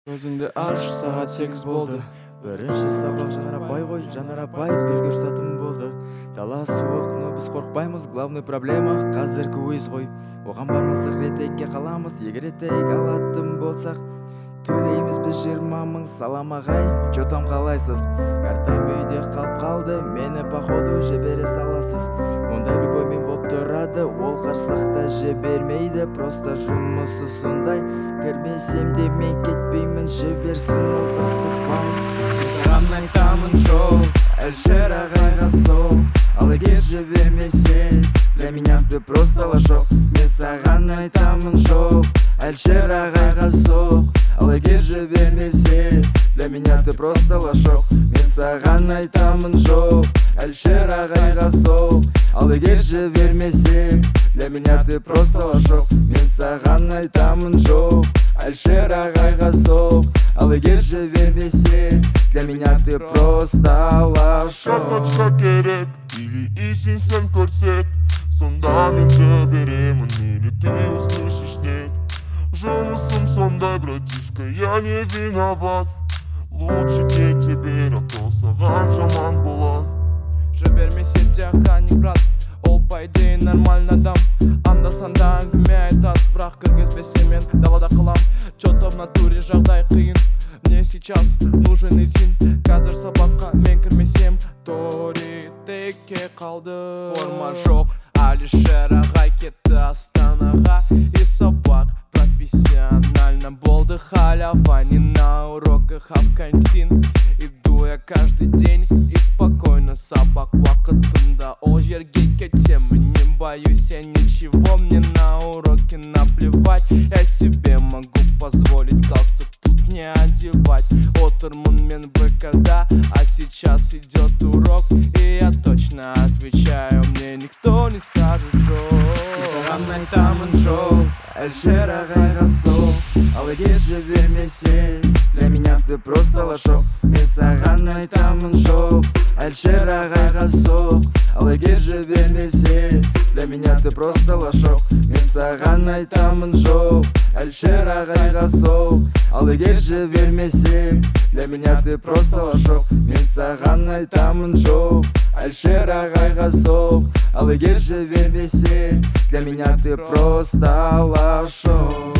Көзіңді аш, сағат 8 болды. Бірінші сабақ Жанарабай ғой, Жанарабай бізге ұрсатын болды. Дала суық, но біз қорқпаймыз, главный проблема қазіргі өз ғой. Оған бармасақ ретекке қаламыз, егер ретек алатын болсақ төлейміз біз 20 мың. Салам ағай, чо там қалайсыз? Картам үйде қалып қалды, мені походу жібере саласыз. Ондай любоймен болып тұрады, ол қарсақ та жібермейді, просто жұмысы сондай. Кірмесем де мен кетпеймін, жіберсін ол қырсықпай. Саған айтамын жол, Әлшер ағайға сол. Ал егер жібермесе, для меня ты просто лошок. Мен саған айтамын жол, Әлшер ағайға сол. Ал егер жібермесе, для меня ты просто лошок. Мен саған айтамын жол, Әлшер ағайға сол. Ал егер жібермесе, для меня ты просто лошок. Мен саған айтамын жол, Әлшер ағайға сол. Ал егер жібермесе, для меня ты просто лошок. Точка керек, или исінсін көрсет. Сонда мен жіберемін, или ты услышишь нет. Жұмысым сондай, братишка, я не виноват. Лучше кете бер, а то саған жаман болат. Жібермесе де охранник, брат, ол по идее нормальный адам. Анда-санда әңгіме айтат, бірақ кіргізбесе мен далада қалам. Чё-то в натуре жағдай қиын, мне сейчас нужен изин. Қазір сабаққа мен кірмесем, тори текке қалды. Форма жоқ, Әлшер ағай кетті Астанаға. И сабақ профессионально болды, халява не на уроках, а в кантин. Иду я каждый день и спокойно сабақ уақытында ол жерге кетемін. Не боюсь я ничего, мне на уроке наплевать. Я себе могу позволить галстук тут не одевать. Отырмын мен ВКда, а сейчас идет урок. И я точно отвечаю, мне никто не скажет жол. Саған айтамын жол, Әлшер ағайға сол. Ал егер жібермесе, для меня ты просто лошок. Мен саған айтамын жол, Әлшер ағайға сол. Ал егер жібермесе, для меня ты просто лошок. Мен саған айтамын жол, Әлшер ағайға сол. Ал егер жібермесе, для меня ты просто лошок. Мен саған айтамын жол, Әлшер ағайға сол. Ал егер жібермесе, для меня ты просто лошок.